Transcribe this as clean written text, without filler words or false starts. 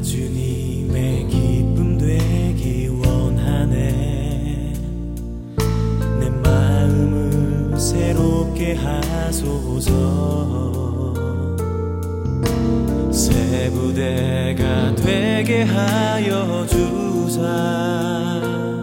주님의 기쁨 되기 원하네. 내 마음을 새롭게 하소서. 새 부대가 되게 하여 주사.